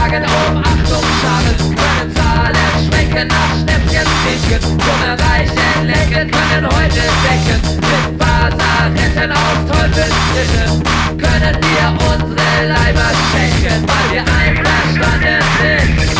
tragen Umarmungsschalen, können Zahlen schmecken nach Schnäppchen, junge Reichen lecken, können heute decken, mit Faserretten aus Teufelsritten, können wir unsere Leiber schenken, weil wir einverstanden sind.